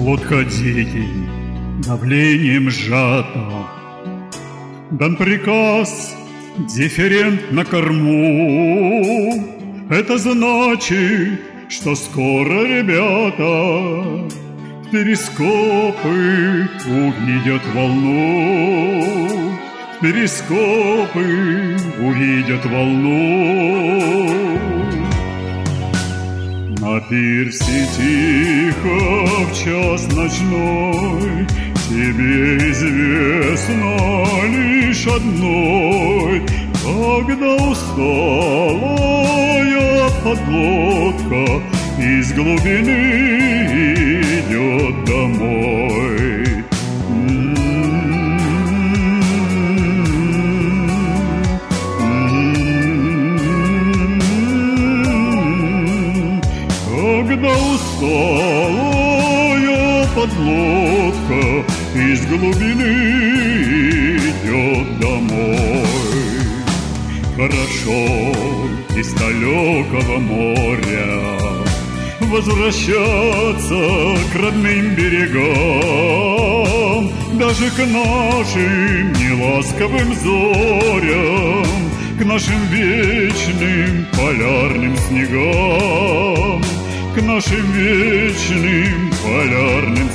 Лодка дикий, давлением сжата. Дан приказ, дифферент на корму. Это значит, что скоро ребята в перископы увидят волну. В перископы увидят волну. На пирсе тихо в час ночной тебе известно лишь одной, когда усталая подлодка из глубины идет домой. Когда усталая подлодка из глубины идет домой. Хорошо из далекого моря возвращаться к родным берегам, даже к нашим неласковым зорям, к нашим вечным полярным снегам, к нашим вечным полярным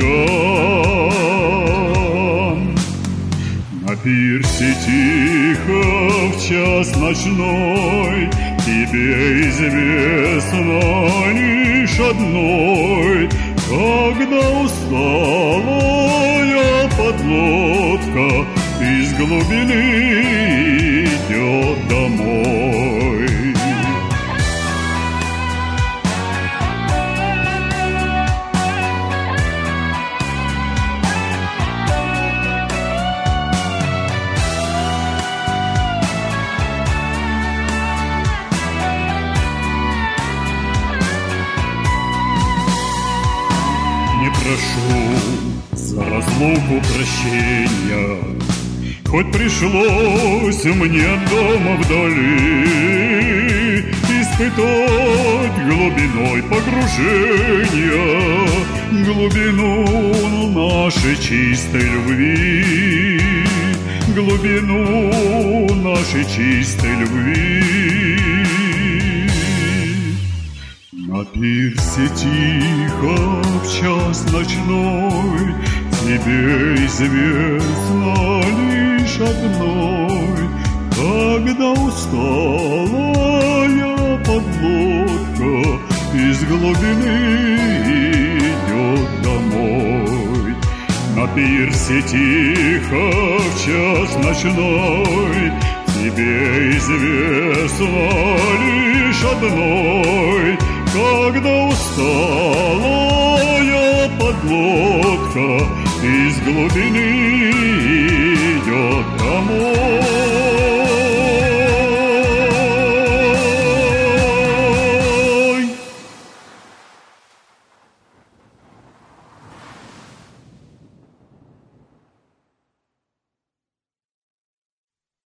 снегам. На пирсе тихо в час ночной тебе известно лишь одной, когда усталая подлодка из глубины идет домой. Не прошу за разлуку прощения, хоть пришлось мне дома вдали испытать глубиной погружения, глубину нашей чистой любви, глубину нашей чистой любви. На пирсе тихо в час ночной тебе известно лишь одной, когда усталая подлодка из глубины идет домой. На пирсе тихо в час ночной тебе известно лишь одной, когда усталая подлодка из глубины идет домой.